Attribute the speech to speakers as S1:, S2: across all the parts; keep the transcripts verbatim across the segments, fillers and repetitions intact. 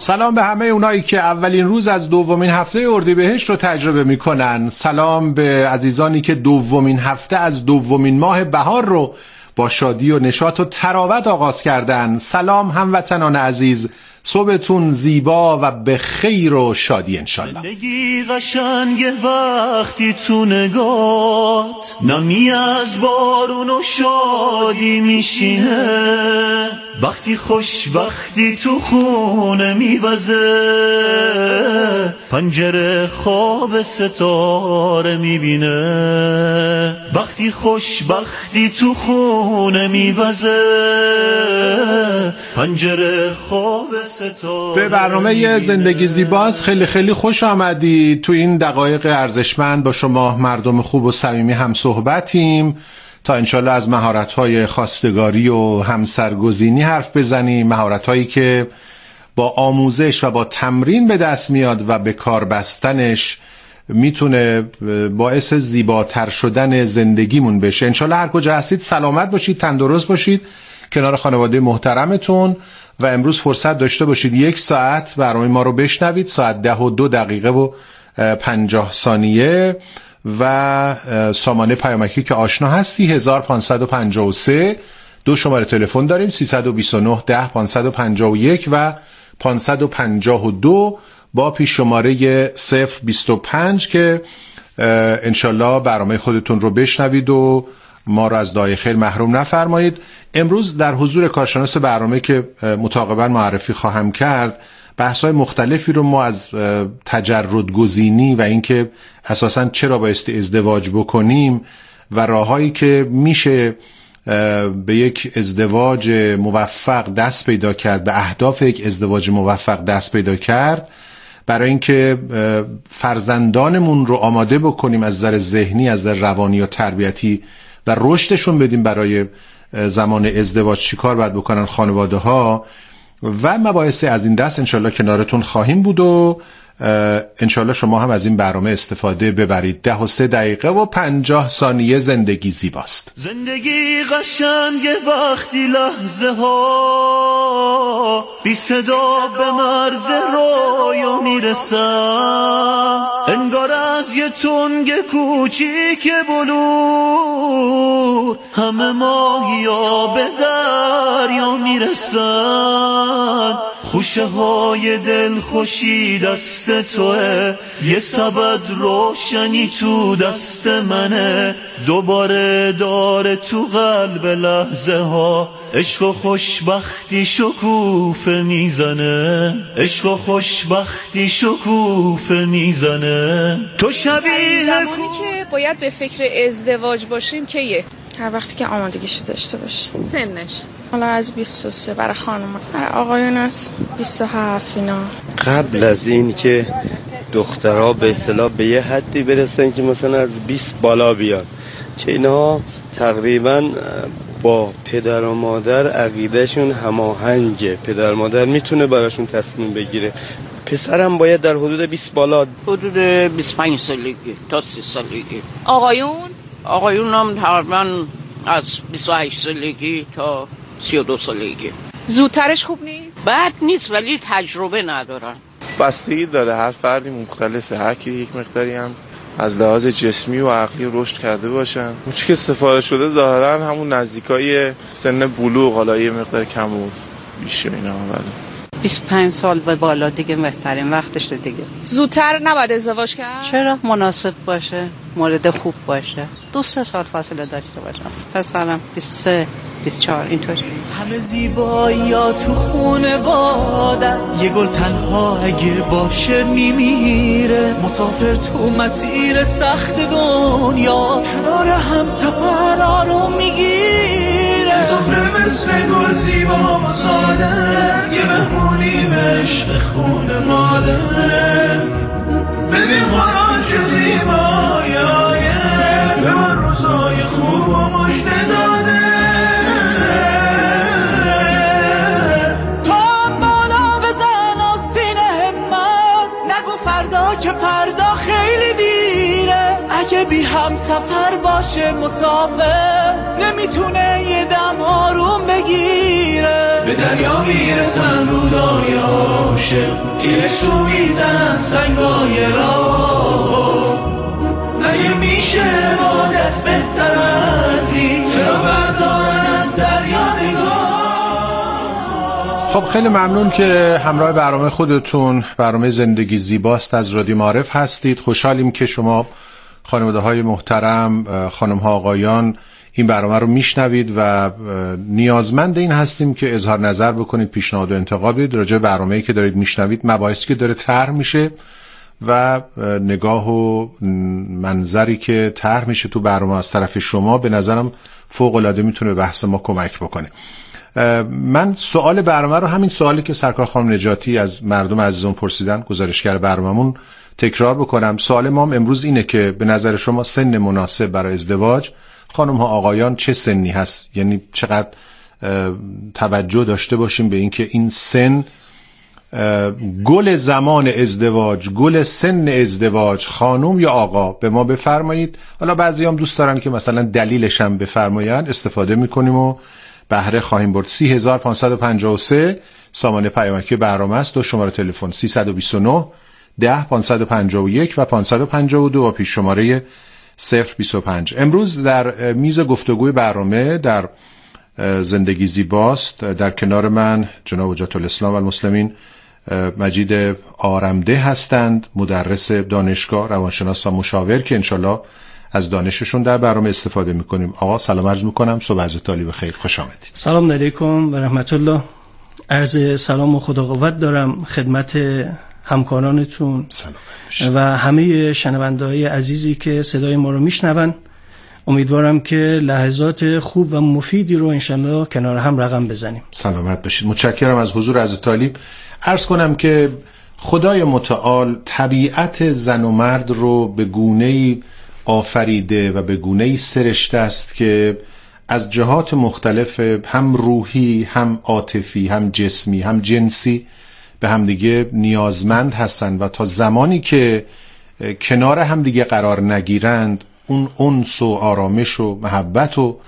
S1: سلام به همه اونایی که اولین روز از دومین هفته اردیبهشت رو تجربه میکنن. سلام به عزیزانی که دومین هفته از دومین ماه بهار رو با شادی و نشاط و تراوت آغاز کردن. سلام هموطنان عزیز، صبحتون زیبا و به خیر و شادی انشالله.
S2: زندگی قشنگه وقتی تو نگات نمی از بارون و شادی میشینه، وقتی خوشبختی تو خونه میوزه، پنجره خواب ستاره میبینه، وقتی خوشبختی تو خونه میوزه، پنجره خواب ستاره.
S1: به برنامه زندگی زیباست خیلی خیلی خوش آمدید. تو این دقایق ارزشمند با شما مردم خوب و صمیمی هم صحبتیم تا انشالله از مهارت‌های خواستگاری و همسرگزینی حرف بزنیم، مهارت‌هایی که با آموزش و با تمرین به دست میاد و به کار بستنش میتونه باعث زیباتر شدن زندگیمون بشه. انشالله هر کجا هستید سلامت باشید، تندرست باشید کنار خانواده محترمتون و امروز فرصت داشته باشید یک ساعت برنامه ما رو بشنوید. ساعت ده و دو دقیقه و پنجاه ثانیه و سامانه پیامکی که آشنا هستی هزار و پانصد و پنجاه و سه. دو شماره تلفن داریم سیصد و بیست و نه ده پانصد و پنجاه و یک و پانصد و پنجاه و دو با پیش شماره صفر بیست و پنج که انشالله برنامه خودتون رو بشنوید و ما رو از دعای خیر محروم نفرمایید. امروز در حضور کارشناس برنامه که متعاقباً معرفی خواهم کرد بحث‌های مختلفی رو ما از تجرد گزینی و اینکه اساساً چرا بایستی ازدواج بکنیم و راههایی که میشه به یک ازدواج موفق دست پیدا کرد، به اهداف یک ازدواج موفق دست پیدا کرد، برای اینکه فرزندانمون رو آماده بکنیم از نظر ذهنی، از نظر روانی و تربیتی و رشدشون بدیم برای زمان ازدواج چیکار باید بکنن خانواده ها و مباحثی از این دست انشالله کنارتون خواهیم بود و انشالله شما هم از این برنامه استفاده ببرید. ده و سه دقیقه و پنجاه ثانیه زندگی زیباست.
S2: زندگی قشنگه وقتی لحظه ها بی صدا به مرز رویا میرسن، انگار از یه تنگ کوچیک بلور همه ماهیا به دریا میرسن، خوشه های دل خوشی دست توه، یه سبد روشنی تو دست منه، دوباره داره تو قلب لحظه ها عشق و خوشبختی شکوفه میزنه، عشق و خوشبختی شکوفه میزنه. تو شبیه
S3: زمانی که باید به فکر ازدواج باشین کیه؟ هر وقتی که آمادگیشو داشته باشی. سنش حالا از بیست و سه برای خانم، برای آقایون از بیست و هفت اینا.
S4: قبل از این که دخترها به اصطلاح به یه حدی برسن که مثلا از بیست بالا بیان، چه اینا تقریبا با پدر و مادر عقیدهشون هماهنگه، پدر و مادر میتونه براشون تصمیم بگیره. پسرم باید در حدود بیست بالا،
S5: حدود بیست و پنج سالگی تا سی سالگی.
S3: آقایون
S5: آقایون هم تقریبا از بیست و هشت سالگی تا سی و دو سالگی.
S3: زودترش خوب نیست؟
S5: بد نیست ولی تجربه ندارن.
S6: بستگی داره، هر فردی مختلفه، هر کی یک مقداری هم از لحاظ جسمی و عقلی رشد کرده باشن. اون چیزی که سفارش شده ظاهرا همون نزدیکای سن بلوغ، حالا یه مقدار کم و بیش اینا، ولی
S7: بیست و پنج سال به بالا دیگه بهترین وقتش دیگه.
S3: زودتر نباید ازدواج کرد؟
S7: چرا؟ مناسب باشه، مورد خوب باشه، دو سه سال فاصله داشته باشم. پسرم بیست و سه بیست و چهار اینطوری.
S2: همه زیبایی‌ها تو خونه بادن، یه گل تنها اگه باشه میمیره، مسافر تو مسیر سخت دنیا کنار هم سفر رو میگیره، مسافر مثل گل زیبا و ساده، یه مهمونی به عشق خونه ماده، ببین قرآن که زیبای آیه به من روزای خوب و مژده داده، که فردا خیلی دیره، اگه بی هم سفر باشه مسافر نمیتونه یه دم آروم بگیره، به دریا میرسن رودای عاشق گیرشو میزنن سنگای راه مگه میشه عادت بهتر از این چرا بردارن از دریا نگاه.
S1: خب خیلی ممنون که همراه برنامه خودتون برنامه زندگی زیباست از رادیو معارف هستید. خوشحالیم که شما خانواده های محترم، خانم ها آقایان این برنامه رو میشنوید و نیازمند این هستیم که اظهار نظر بکنید، پیشنهاد و انتقاد بدید راجع به برنامه‌ای که دارید میشنوید، مباحثی که داره طرح میشه و نگاه و منظری که طرح میشه تو برنامه از طرف شما به نظرم فوق العاده میتونه به بحث ما کمک بکنه. من سوال برنامه رو، همین سوالی که سرکار خانم نجاتی از مردم عزیزون پرسیدن، گزارشگر برنامه‌مون، تکرار بکنم. سوال ما امروز اینه که به نظر شما سن مناسب برای ازدواج خانم ها آقایان چه سنی هست؟ یعنی چقدر توجه داشته باشیم به اینکه این سن گل زمان ازدواج، گل سن ازدواج، خانم یا آقا به ما بفرمایید. حالا بعضی هم دوست دارن که مثلا دلیلش هم بفرمایین، استفاده میکنیم و بهره خواهیم برد. سی هزار پانصد و پنجاه و سه سامانه پیامکی برنامه است. دو شماره تلفن سیصد و بیست و نه ده پانصد و پنجاه و یک و پانصد و پنجاه و دو و پیش شماره صفر بیست و پنج. امروز در میز گفتگوی برنامه در زندگی زیباست در کنار من جناب حجت الاسلام و المسلمین مجید آرمده هستند، مدرس دانشگاه، روانشناس و مشاور که انشالله از دانششون در برنامه استفاده میکنیم. آقا سلام عرض میکنم، صبح از طالی بخیر، خوش آمدید.
S8: سلام علیکم و رحمت الله. عرض سلام و خدا قوت دارم خدمت همکارانتون و همه شنونده‌های عزیزی که صدای ما رو میشنون. امیدوارم که لحظات خوب و مفیدی رو انشالله کنار هم رقم بزنیم.
S1: سلامت باشید. متشکرم از حضور از طالب. عرض کنم که خدای متعال طبیعت زن و مرد رو به گونه‌ای آفریده و به گونه‌ای سرشته است که از جهات مختلف، هم روحی، هم عاطفی، هم جسمی، هم جنسی، به همدیگه نیازمند هستند و تا زمانی که کنار همدیگه قرار نگیرند اون انس و آرامش و محبت و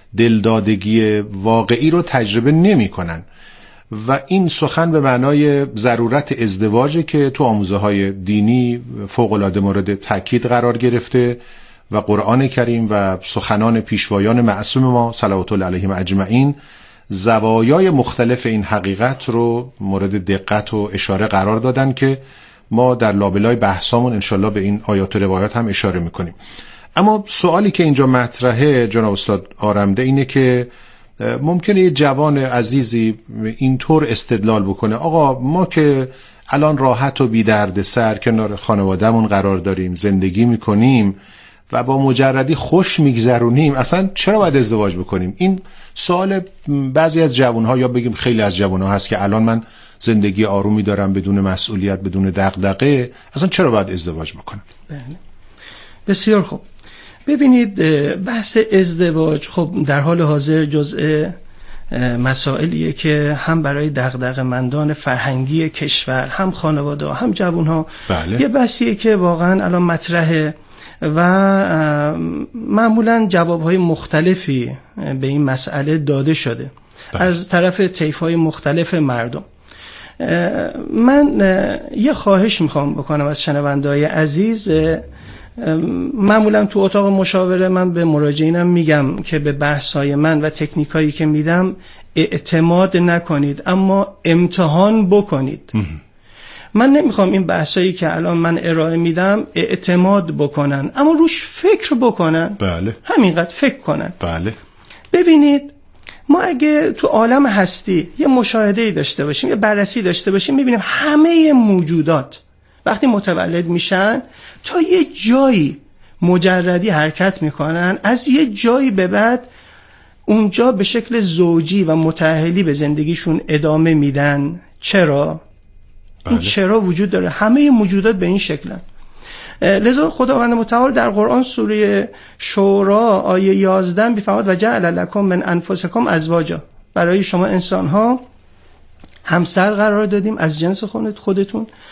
S1: دلدادگی واقعی رو تجربه نمی کنن. و این سخن به معنای ضرورت ازدواجه که تو آموزه های دینی فوق‌العاده مورد تاکید قرار گرفته و قرآن کریم و سخنان پیشوایان معصوم ما صلوات الله علیهم اجمعین زوایای مختلف این حقیقت رو مورد دقت و اشاره قرار دادن که ما در لابلای بحثامون انشالله به این آیات و روایات هم اشاره میکنیم. اما سوالی که اینجا مطرحه جناب استاد آرمده اینه که ممکنه یه جوان عزیزی اینطور استدلال بکنه آقا ما که الان راحت و بی درد سر کنار خانوادهمون قرار داریم، زندگی میکنیم و با مجردی خوش میگذرونیم، اصلا چرا باید ازدواج بکنیم؟ این سوال بعضی از جوانها یا بگیم خیلی از جوانها هست که الان من زندگی آرومی دارم بدون مسئولیت، بدون دغدغه، اصلا چرا باید ازدواج بکنم؟
S8: بله. بسیار خوب. ببینید بحث ازدواج خب در حال حاضر جزء مسائلیه که هم برای دغدغه‌مندان فرهنگی کشور، هم خانواده، هم جوانها
S1: بله.
S8: یه بحثیه که واقعا الان مطرحه و معمولا جوابهای مختلفی به این مسئله داده شده بله. از طرف طیف‌های مختلف مردم. من یه خواهش میخوام بکنم از شنونده‌های عزیز. معمولا تو اتاق مشاوره من به مراجعینم میگم که به بحث‌های من و تکنیکایی که میدم اعتماد نکنید، اما امتحان بکنید. من نمیخوام این بحثایی که الان من ارائه میدم اعتماد بکنن، اما روش فکر بکنن.
S1: بله.
S8: همینقدر فکر کنن.
S1: بله.
S8: ببینید ما اگه تو عالم هستی یه مشاهده‌ای داشته باشیم، یه بررسی داشته باشیم، میبینیم همه موجودات وقتی متولد میشن تا یه جایی مجردی حرکت میکنن، از یه جایی به بعد اونجا به شکل زوجی و متأهلی به زندگیشون ادامه میدن. چرا؟ این چرا وجود داره. همه موجودات به این شکلن. لذا خداوند متعال در قرآن سوره شورا آیه یازده میفرماید و جعل لکم من انفسکم ازواجا، برای شما انسان ها همسر قرار دادیم از جنس خودتون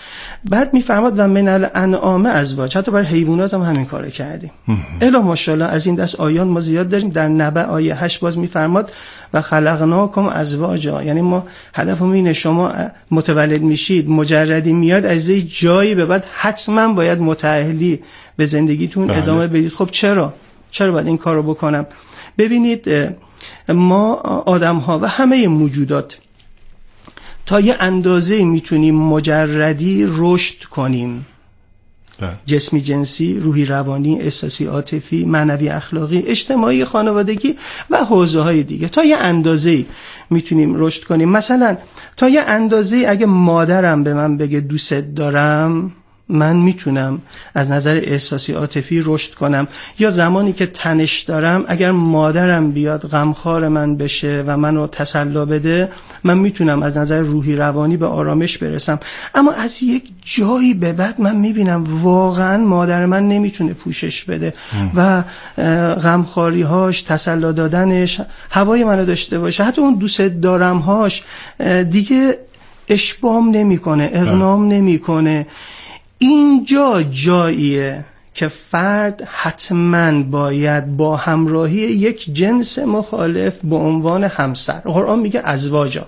S8: بعد میفرماد و من الانعام ازواج، حتی برای حیوانات هم همین کارو کردیم. الا ماشاءالله از این دست آیان ما زیاد داریم. در نبأ آیه هشت باز میفرماد و خلقناکم ازواجا، یعنی ما هدفمون اینه شما متولد میشید مجردی میاد از یه جایی به بعد حتما باید متأهلی به زندگیتون بله. ادامه بدید. خب چرا چرا باید این کارو بکنم؟ ببینید ما آدم ها و همه موجودات تا یه اندازه میتونیم مجردی رشد کنیم، جسمی، جنسی، روحی، روانی، احساسی، عاطفی، معنوی، اخلاقی، اجتماعی، خانوادگی و حوزه های دیگه. تا یه اندازه میتونیم رشد کنیم. مثلا تا یه اندازه اگه مادرم به من بگه دوست دارم، من میتونم از نظر احساسی عاطفی رشد کنم. یا زمانی که تنش دارم اگر مادرم بیاد غمخوار من بشه و منو تسلی بده، من میتونم از نظر روحی روانی به آرامش برسم. اما از یک جایی به بعد من میبینم واقعا مادر من نمیتونه پوشش بده ام. و غمخواری هاش، تسلی دادنش، هوای منو داشته باشه، حتی اون دوست دارم هاش دیگه اشبام نمیکنه، اقنام نمیکنه. اینجا جاییه که فرد حتما باید با همراهی یک جنس مخالف به عنوان همسر، قرآن میگه ازواجا،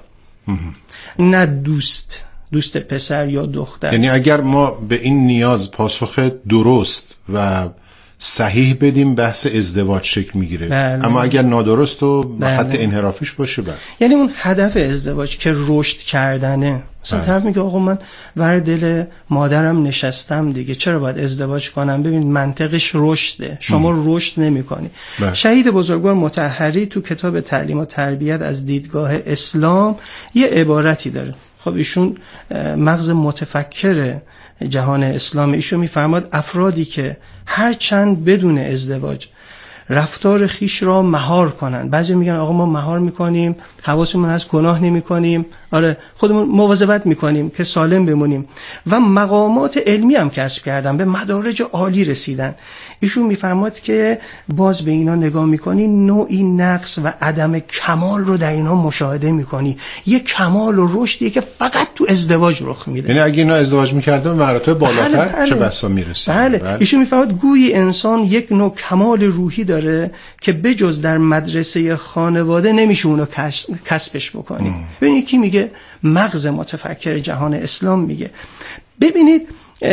S8: نه دوست، دوست پسر یا دختر.
S1: یعنی اگر ما به این نیاز پاسخ درست و صحیح بدیم بحث ازدواج شکل میگیره. بله. اما اگر نادرست و بله. خط انحرافیش باشه بله.
S8: یعنی اون هدف ازدواج که رشد کردنه، مثلا بله. طرف میگه آقا من ور دل مادرم نشستم دیگه، چرا باید ازدواج کنم؟ ببین منطقش رشده، شما م. رشد نمی‌کنی. بله. شهید بزرگوار مطهری تو کتاب تعلیم و تربیت از دیدگاه اسلام یه عبارتی داره. خب ایشون مغز متفکر جهان اسلام، ایشون میفرماد افرادی که هر چند بدون ازدواج رفتار خیش را مهار کنن، بعضی میگن آقا ما مهار میکنیم، حواسمون هست، گناه نمیکنیم، آره خودمون مواظبت میکنیم که سالم بمونیم و مقامات علمی هم کسب کردن، به مدارج عالی رسیدن. ایشون میفرماد که باز به اینا نگاه میکنی نوعی نقص و عدم کمال رو در اینا مشاهده میکنی. یه کمال و رشدیه که فقط تو ازدواج رخ میده.
S1: یعنی اگه اینا ازدواج میکردن مراتب بالاتر بله بله. چه بسا میرسه.
S8: بله. بله. ایشون میفرماد گویی انسان یک نوع کمال روحی داره که بجز در مدرسه خانواده نمیشه اونو کسبش بکنی. ببین یکی میگه مغز متفکر جهان اسلام میگه. ببینید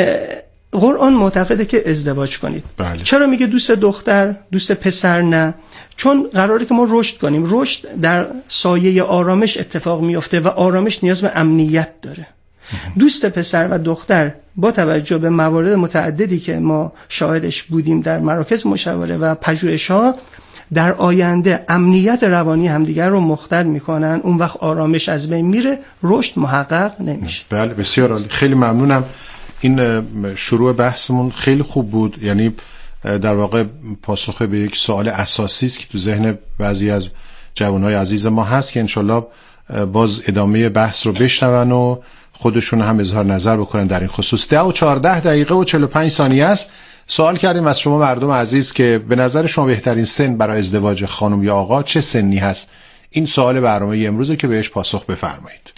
S8: قرآن معتقده که ازدواج کنید. بله. چرا میگه دوست دختر، دوست پسر نه؟ چون قراره که ما رشد کنیم. رشد در سایه آرامش اتفاق میفته و آرامش نیاز به امنیت داره. دوست پسر و دختر با توجه به موارد متعددی که ما شاهدش بودیم در مراکز مشاوره و پژوهش‌ها، در آینده امنیت روانی همدیگر رو مختل میکنن. اون وقت آرامش از بین میره، رشد محقق نمیشه.
S1: بله بسیار عالی، خیلی ممنونم. این شروع بحثمون خیلی خوب بود، یعنی در واقع پاسخ به یک سوال اساسی است که تو ذهن بعضی از جوانای عزیز ما هست که انشالله باز ادامه بحث رو بشنون و خودشون هم اظهار نظر بکنن در این خصوص. ده و چهارده دقیقه و چهل و پنج ثانیه است. سوال کردیم از شما مردم عزیز که به نظر شما بهترین سن برای ازدواج خانم یا آقا چه سنی هست؟ این سوال برنامه امروزه که بهش پاسخ بفرمایید.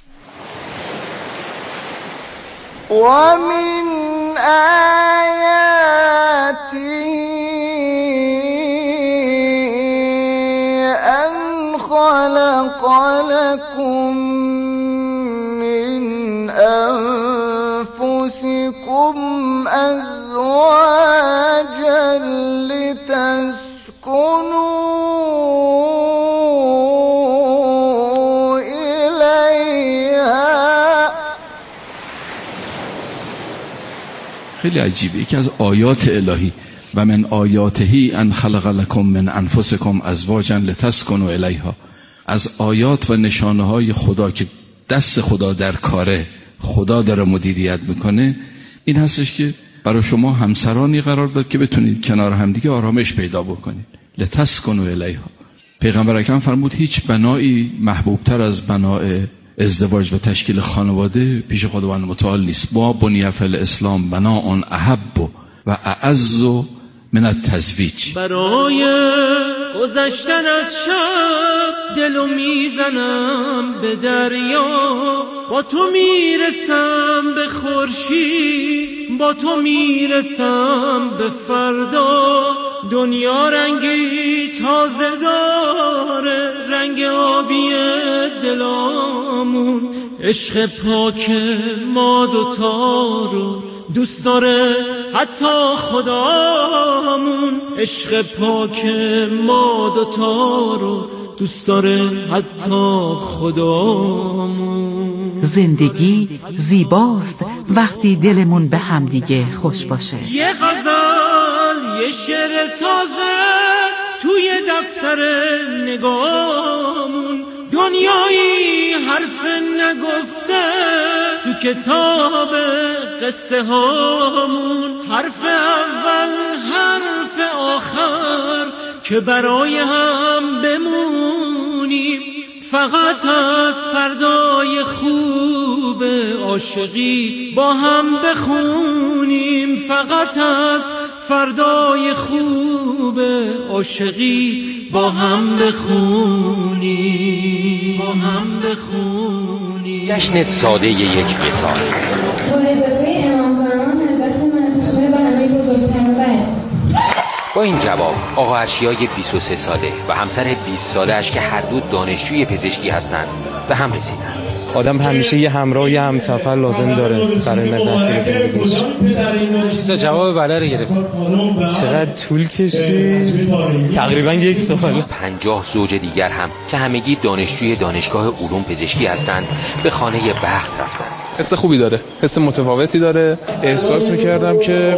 S2: ومن آیاتی ان خلق لكم من انفسكم ازواجا لتسكنوا
S9: خیلی عجیبه. یکی از آیات الهی و من آیاته ان خلق لكم من انفسكم ازواجا لتسكنوا الیها، از آیات و نشانه های خدا که دست خدا در کاره، خدا داره مدیریت میکنه، این هستش که برای شما همسرانی قرار داد که بتونید کنار همدیگه آرامش پیدا بکنید. لتسكنوا الیها. پیغمبر اکرم فرمود هیچ بنایی محبوبتر از بنای ازدواج و تشکیل خانواده پیش خداوند متعال نیست. با بنی فی الاسلام بناء احب و اعز من التزویج.
S2: برای گذشتن از شب دلو میزنم به دریا، با تو میرسم به خورشید، با تو میرسم به فردا. دنیا رنگی تازه داره، رنگ آبی دلامون، عشق پاک ما دوتا رو دوست داره حتی خدامون. عشق پاک ما دوتا رو دوست داره حتی خدامون.
S10: زندگی زیباست وقتی دلمون به همدیگه خوش باشه.
S2: یه غزل، یه شعر تازه توی دفتر نگامون، دنیایی حرف نگفته تو کتاب قصه هامون. حرف اول، حرف آخر که برای هم بمونیم، فقط از فردای خوب عاشقی با هم بخونیم. فقط از فردای خوب عاشقی با هم بخونیم، با هم بخونیم.
S11: جشن ساده یک وصال. با این جواب آقا ارشیای بیست و سه ساله و همسر بیست ساله اش که هر دو دانشجوی پزشکی هستند به هم رسیدند.
S12: آدم همیشه یه همراه یه همسفر لازم داره برای نجات زندگیش.
S13: تا جواب بله رو گرفت.
S12: چقدر طول کشید؟ تقریبا یک سال.
S11: پنجاه زوج دیگر هم که همگی دانشجوی دانشگاه علوم پزشکی هستند به خانه بخت رفتند.
S6: حس خوبی داره، حس متفاوتی داره. احساس میکردم که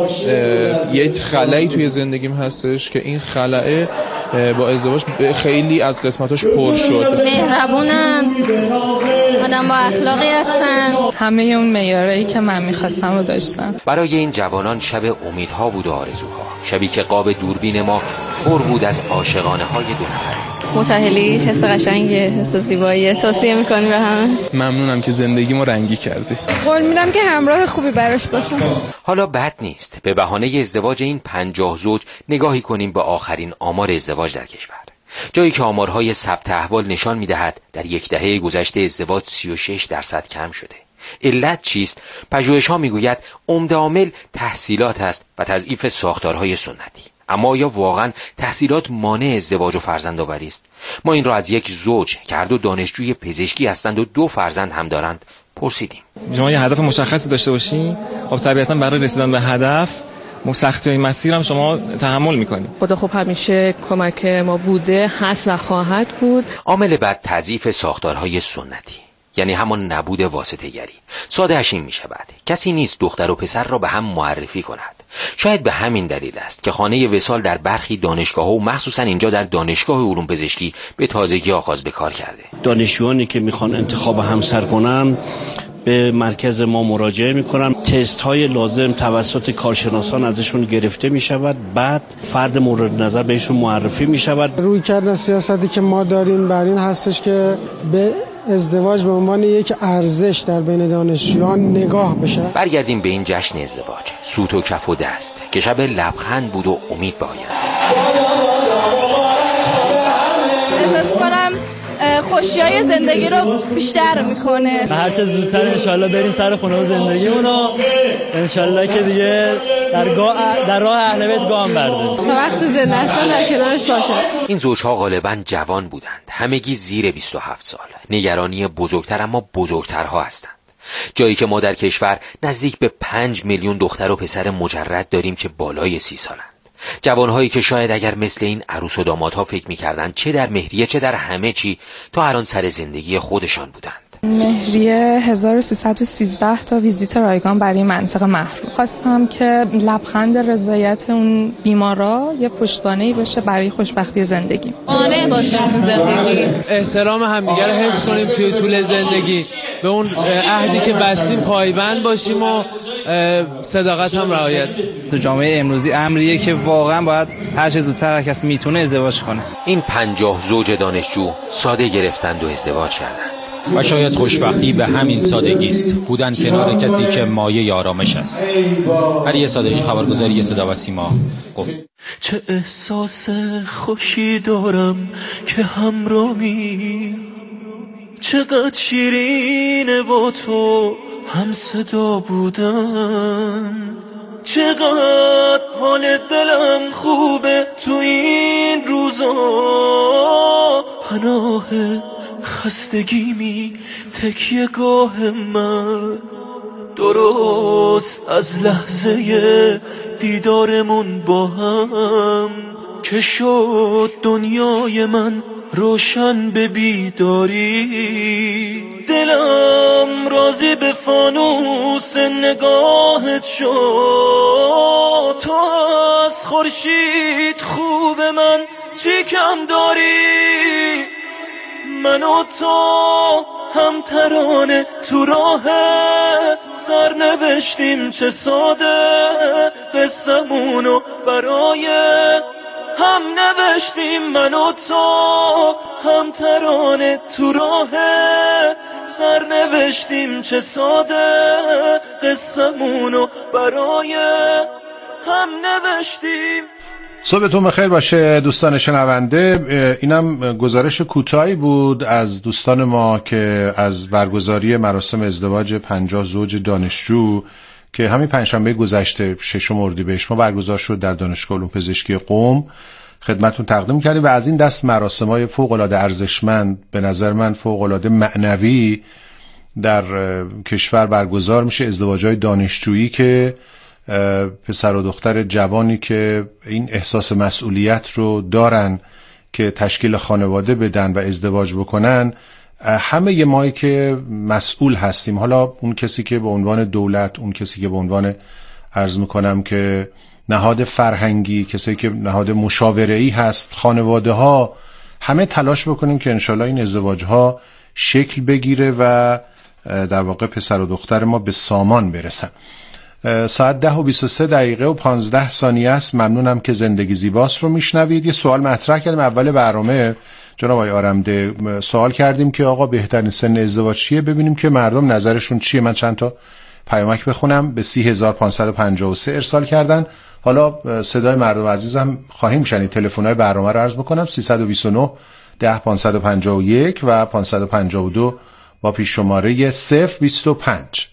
S6: یک خلایی توی زندگیم هستش که این خلأ با ازدواج خیلی از قسمتاش پر شد.
S3: مهربونن، آدم با اخلاقی هستن،
S14: همه اون معیارایی که من میخواستم رو داشتن.
S11: برای این جوانان شب امیدها بود و آرزوها، شبی که قاب دوربین ما پر بود از عاشقانه های دو نفره.
S3: متأهلی حس قشنگه، حس زیباییه، توصیه میکنی به همه.
S6: ممنونم که زندگیمو رنگی کردی.
S3: قول میدم که همراه خوبی براش باشم.
S11: حالا بد نیست به بهانه ازدواج این پنجاه زوج نگاهی کنیم به آخرین آمار ازدواج در کشور، جایی که آمارهای ثبت احوال نشان میدهد در یک دهه گذشته ازدواج سی و شش درصد کم شده. علت چیست؟ پژوهش‌ها میگوید عمده عامل تحصیلات است و تضعیف ساختارهای سنتی. اما آیا واقعا تحصیلات مانع ازدواج و فرزندآوری است؟ ما این را از یک زوج که هر دو دانشجوی پزشکی هستند و دو فرزند هم دارند پرسیدیم.
S12: شما یه هدف مشخصی داشته باشین، خب طبیعتا برای رسیدن به هدف سختی های مسیر هم شما تحمل میکنید.
S14: خدا خب همیشه کمک ما بوده، هست و خواهد بود.
S11: عامل بعد تضعیف ساختارهای سنتی، یعنی همان نبود واسطه گری. ساده اش این می شود کسی نیست دختر و پسر را به هم معرفی کند. شاید به همین دلیل است که خانه وصال در برخی دانشگاه‌ها و مخصوصا اینجا در دانشگاه علوم پزشکی به تازگی آغاز به کار کرده.
S15: دانشجویانی که میخوان انتخاب همسر کنن به مرکز ما مراجعه میکنن، تست های لازم توسط کارشناسان ازشون گرفته میشود، بعد فرد مورد نظر بهشون معرفی میشود.
S16: روی کردن سیاستی که ما داریم بر این هستش که به ازدواج به عنوان یک ارزش در بین دانشجویان نگاه بشه.
S11: برگردیم به این جشن ازدواج، سوت و کف و دست که شب لبخند بود و امید به آینده.
S3: احساس کنم خوشیای زندگی رو بیشتر میکنه.
S17: هر چه زودتر انشالله بریم سر خونه و زندگیمون رو انشالله که دیگه در, در راه اهل بیت گام برداریم.
S3: تا وقت زنده هستن در کنارش باشه.
S11: این زوجها غالبا جوان بودند، همگی زیر بیست و هفت سال. نگرانی بزرگتر اما بزرگترها هستند. جایی که ما در کشور نزدیک به پنج میلیون دختر و پسر مجرد داریم که بالای سی سالند. جوانهایی که شاید اگر مثل این عروس و دامادها فکر می‌کردند چه در مهریه چه در همه چی تا الان سر زندگی خودشان بودند.
S14: مهریه هزار و سیصد و سیزده تا ویزیت رایگان برای منطقه محروم. خواستم که لبخند رضایت اون بیمارا یه پشتوانه‌ای بشه برای خوشبختی زندگی.
S3: آره باشیم تو زندگی.
S13: احترام همدیگه رو حفظ کنیم توی طول زندگی. به اون عهدی که بستیم پایبند باشیم و صداقت هم رعایت کنیم.
S12: تو جامعه امروزی امریه که واقعا باید هر چه زودتر کس میتونه ازدواج کنه.
S11: این پنجاه زوج دانشجو ساده گرفتند و ازدواج کردند.
S18: و شاید خوشبختی به همین سادگی است، بودن کنار کسی که مایه آرامش است. علی صادقی، خبرگزاری صدا و سیما، قم.
S2: چه احساس خوشی دارم که همراهی، چقدر شیرینه با تو هم صدا بودن، چقدر حال دلم خوبه تو این روزا، پناه خستگیمی تکیه گاه من، درست از لحظه دیدارمون با هم که شد دنیای من روشن به بیداری، دلم راضی به فانوس نگاهت شد، تو از خورشید خوب من چی کم داری، من و تو هم ترانه تو راه سر نوشتیم، چه ساده قصمونو برای هم نوشتیم، من و تو هم ترانه تو راه سر نوشتیم، چه ساده قصمونو برای هم نوشتیم.
S1: صبحتون بخیر باشه دوستان شنونده. اینم گزارش کوتاهی بود از دوستان ما که از برگزاری مراسم ازدواج پنجاه زوج دانشجو که همین پنجشنبه گذشته ششم اردیبهشت ما برگزار شد در دانشگاه علوم پزشکی قم خدمتتون تقدیم کردیم و از این دست مراسم‌های فوق‌العاده ارزشمند، به نظر من فوق‌العاده معنوی در کشور برگزار میشه. ازدواج‌های دانشجویی که پسر و دختر جوانی که این احساس مسئولیت رو دارن که تشکیل خانواده بدن و ازدواج بکنن، همه ی مایی که مسئول هستیم، حالا اون کسی که به عنوان دولت، اون کسی که به عنوان عرض میکنم که نهاد فرهنگی، کسی که نهاد مشاوره‌ای هست، خانواده ها، همه تلاش بکنیم که انشالله این ازدواج ها شکل بگیره و در واقع پسر و دختر ما به سامان برسن. ساعت ده و بیست و سه دقیقه و پانزده ثانیه است. ممنونم که زندگی زیباست رو میشنوید. یه سوال مطرح کردیم اول برنامه، جناب آقای آرمده سوال کردیم که آقا بهترین سن ازدواج چیه، ببینیم که مردم نظرشون چیه. من چند تا پیامک بخونم. به سی هزار و پانصد و پنجاه و سه ارسال کردن. حالا صدای مردم عزیزم خواهیم شنید. تلفن‌های برنامه رو عرض بکنم: سیصد و بیست و نه ده پانصد و پنجاه و یک و پانصد و پنجاه و دو با پیش شماره صفر بیست و پنج.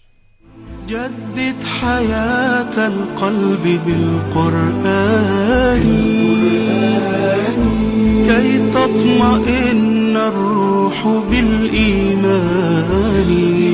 S2: جدد حياة القلب بالقرآن كي تطمئن الروح بالإيمان.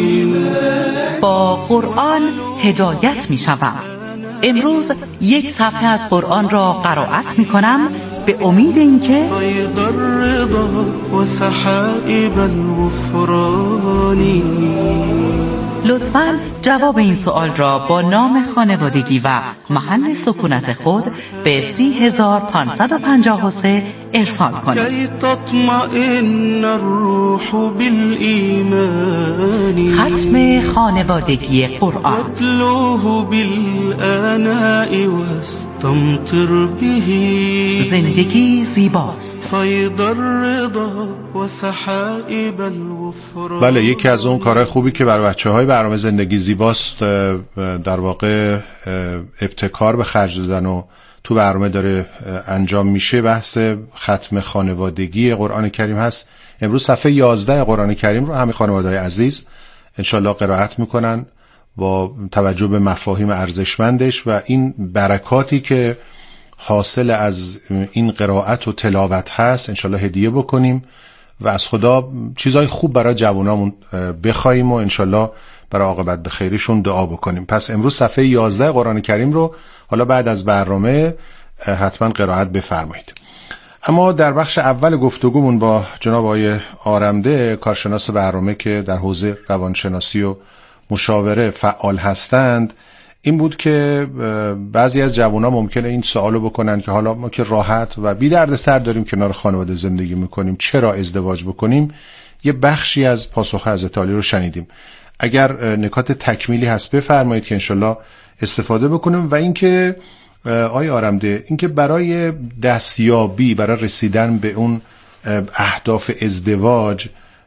S10: با قرآن هدایت می شوم. امروز یک صفحه از قرآن را قرائت می کنم به امید اینکه
S2: فیض الرضا و سحائب الغفران.
S10: لطفاً جواب این سوال را با نام خانوادگی و محل سکونت خود به سی هزار و پانصد و پنجاه و سه ارسال کنید.
S2: کی تطمئن الروح بالایمان.
S10: ختم خانوادگی قرآن.
S2: اتلوه بالآناء واستمطر به.
S10: زندگی زیباست.
S2: فیض الرضا و سحائب الغفران.
S1: بله، یکی از اون کارهای خوبی که برای بچه‌های برنامه زندگی زیباست در واقع ابتکار به خرج دادن و تو برنامه داره انجام میشه، بحث ختم خانوادگی قرآن کریم هست. امروز صفحه یازده قرآن کریم رو همه خانواده‌های عزیز انشالله قرائت میکنن با توجه به مفاهیم ارزشمندش و این برکاتی که حاصل از این قرائت و تلاوت هست انشالله هدیه بکنیم و از خدا چیزای خوب برای جوانامون بخوایم و انشالله برای عاقبت به خیرشون دعا بکنیم. پس امروز صفحه یازده قرآن کریم رو حالا بعد از برنامه حتما قرائت بفرمایید. اما در بخش اول گفتگومون با جناب آقای آرمده، کارشناس برنامه که در حوزه روانشناسی و مشاوره فعال هستند، این بود که بعضی از جوانان ممکنه این سوالو بکنن که حالا ما که راحت و بی دردسر داریم کنار خانواده زندگی میکنیم، چرا ازدواج بکنیم؟ یه بخشی از پاسخ حضرت علی رو شنیدیم. اگر نکات تکمیلی هست بفرمایید که انشالله استفاده بکنیم. و اینکه آقای آرمده، اینکه برای دستیابی، برای رسیدن به اون اهداف ازدواج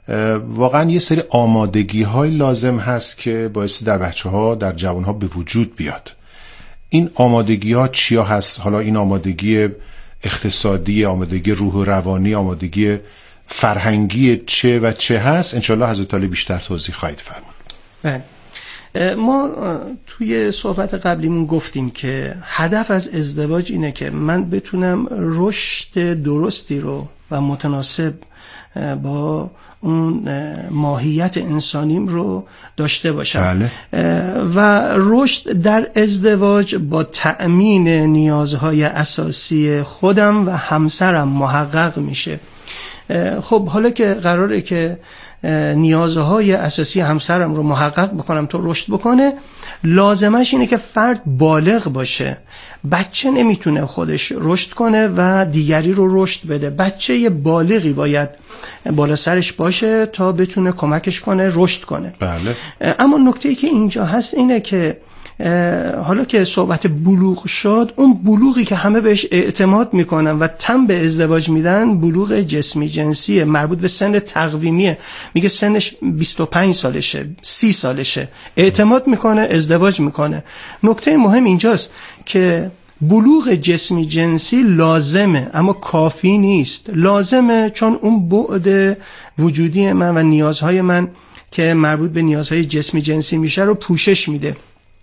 S1: واقعا یه سری آمادگی های لازم هست که باعث در بچه ها در جوان ها به وجود بیاد. این آمادگی ها چیا هست؟ حالا این آمادگی اقتصادی، آمادگی روح و روانی، آمادگی فرهنگی چه و چه هست؟ انشالله حضرت علی بیشتر توضیح خواهید فرمود.
S8: ما توی صحبت قبلیمون گفتیم که هدف از ازدواج اینه که من بتونم رشد درستی رو و متناسب با اون ماهیت انسانیم رو داشته باشم. بله. و رشد در ازدواج با تأمین نیازهای اساسی خودم و همسرم محقق میشه. خب حالا که قراره که نیازهای اساسی همسرم رو محقق بکنم تا رشد بکنه، لازمش اینه که فرد بالغ باشه. بچه نمیتونه خودش رشد کنه و دیگری رو رشد بده. بچه بالغی باید بالا سرش باشه تا بتونه کمکش کنه رشد کنه.
S1: بله.
S8: اما نکته‌ای که اینجا هست اینه که حالا که صحبت بلوغ شد، اون بلوغی که همه بهش اعتماد میکنن و تم به ازدواج میدن بلوغ جسمی جنسیه، مربوط به سن تقویمیه. میگه سنش بیست و پنج سالشه، سی سالشه، اعتماد میکنه، ازدواج میکنه. نکته مهم اینجاست که بلوغ جسمی جنسی لازمه اما کافی نیست. لازمه چون اون بعد وجودی من و نیازهای من که مربوط به نیازهای جسمی جنسی میشه رو پوشش میده.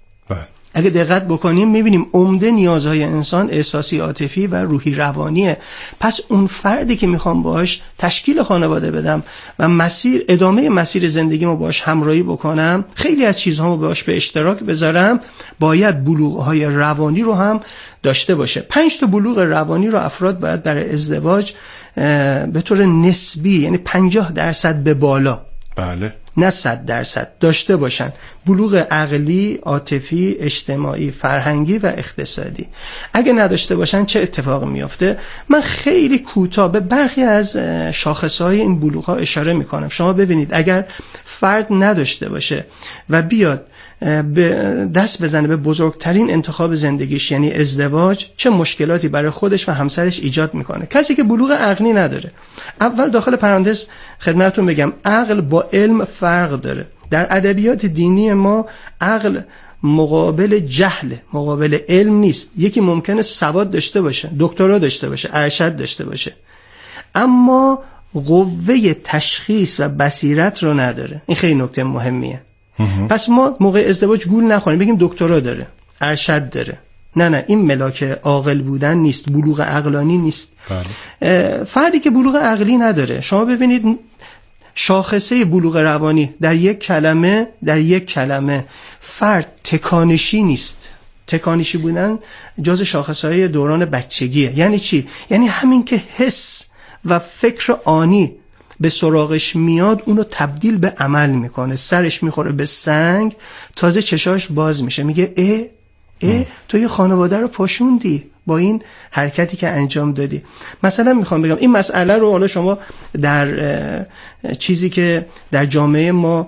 S8: اگه دقت بکنیم میبینیم عمده نیازهای انسان احساسی، عاطفی و روحی روانیه. پس اون فردی که میخوام باهاش تشکیل خانواده بدم و مسیر ادامه مسیر زندگیمو باهاش همراهی بکنم، خیلی از چیزهامو باهاش به اشتراک بذارم، باید بلوغهای روانی رو هم داشته باشه. پنج تا بلوغ روانی رو افراد باید در ازدواج به طور نسبی، یعنی پنجاه درصد به بالا،
S1: بله،
S8: نه صد درصد داشته باشن. بلوغ عقلی، عاطفی، اجتماعی، فرهنگی و اقتصادی. اگه نداشته باشن چه اتفاقی میفته؟ من خیلی کوتاه به برخی از شاخصهای این بلوغ‌ها اشاره میکنم. شما ببینید اگر فرد نداشته باشه و بیاد به دست بزنه به بزرگترین انتخاب زندگیش، یعنی ازدواج، چه مشکلاتی برای خودش و همسرش ایجاد میکنه. کسی که بلوغ عقلی نداره، اول داخل پرانتز خدمتتون بگم عقل با علم فرق داره. در ادبیات دینی ما عقل مقابل جهل، مقابل علم نیست. یکی ممکنه سواد داشته باشه، دکترا داشته باشه، ارشد داشته باشه، اما قوه تشخیص و بصیرت رو نداره. این خیلی نکته مهمیه. پس ما موقع ازدواج گول نخوریم بگیم دکترا داره، ارشد داره. نه نه، این ملاک عاقل بودن نیست، بلوغ عقلانی نیست. بله. فردی که بلوغ عقلی نداره، شما ببینید شاخصه بلوغ روانی در یک کلمه در یک کلمه فرد تکانشی نیست. تکانشی بودن جز شاخصهای دوران بچگیه. یعنی چی؟ یعنی همین که حس و فکر آنی به سراغش میاد اونو تبدیل به عمل میکنه. سرش میخوره به سنگ، تازه چشاش باز میشه، میگه اه اه تو یه خانواده رو پاشوندی با این حرکتی که انجام دادی. مثلا میخوام بگم این مسئله رو حالا شما در چیزی که در جامعه ما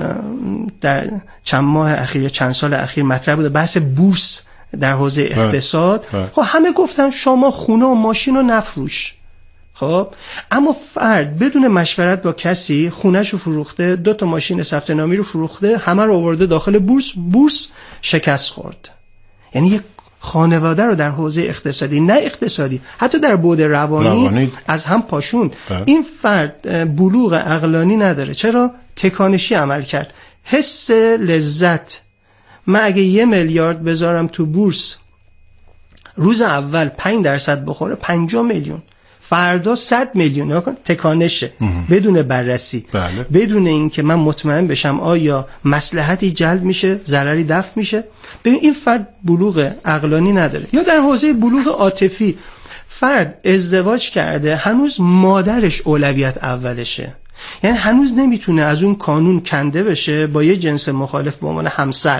S8: در چند ماه اخیر، چند سال اخیر مطرح بوده، بحث بورس در حوزه اقتصاد. خب همه گفتن شما خونه و ماشین رو نفروش. خب اما فرد بدون مشورت با کسی خونه‌شو فروخته، دو تا ماشین ثبت نامی رو فروخته، همه رو آورده داخل بورس، بورس شکست خورد. یعنی یک خانواده رو در حوزه اقتصادی، نه اقتصادی، حتی در بعد روانی, روانی از هم پاشوند. این فرد بلوغ عقلانی نداره. چرا؟ تکانشی عمل کرد. حس لذت، من اگه یه میلیارد بذارم تو بورس، روز اول پنج درصد بخوره پنجاه میلیون، فردا صد میلیون، تکانشه بدون بررسی.
S1: بله.
S8: بدون اینکه من مطمئن بشم آیا مصلحتی جلب میشه، ضرری دفع میشه. ببین این فرد بلوغ عقلانی نداره. یا در حوزه بلوغ عاطفی، فرد ازدواج کرده، هنوز مادرش اولویت اولشه. یعنی هنوز نمیتونه از اون کانون کنده بشه با یه جنس مخالف به عنوان همسر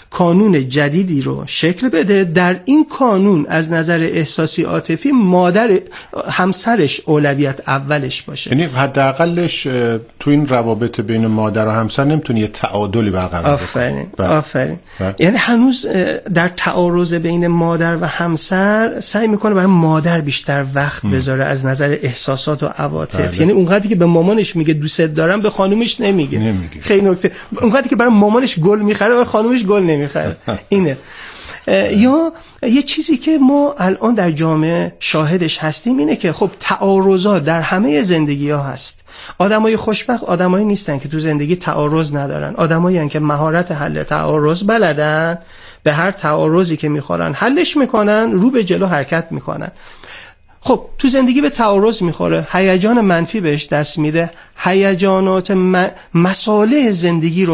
S8: کانون جدیدی رو شکل بده. در این کانون از نظر احساسی عاطفی مادر همسرش اولویت اولش باشه.
S1: یعنی حداقلش تو این روابط بین مادر و همسر نمیتونه یه تعادلی برقرار کنه.
S8: آفرین آفرین. یعنی هنوز در تعارض بین مادر و همسر سعی میکنه برای مادر بیشتر وقت م. بذاره از نظر احساسات و عواطف. یعنی اونقدری که به مامانش میگه دوست دارم به خانومش نمیگه. نمیگه. خیلی نکته. اونقدری که برای مامانش گل میخره برای خانومش گل نمیخره. اینه. یا یه چیزی که ما الان در جامعه شاهدش هستیم اینه که خب تعارضات در همه زندگی ها هست. آدمای خوشبخت آدمایی نیستن که تو زندگی تعارض ندارن. آدمایی هستن که مهارت حل تعارض بلدن، به هر تعارضی که میخورن حلش میکنن، رو به جلو حرکت میکنن. خب تو زندگی به تعارض میخوره، هیجان منفی بهش دست میده، هیجانات م... مصالح زندگی رو